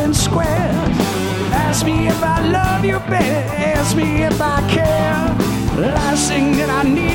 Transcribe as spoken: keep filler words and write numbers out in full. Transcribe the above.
Tiananmen Square. Ask me if I love you, baby. Ask me if I care. Last thing that I need.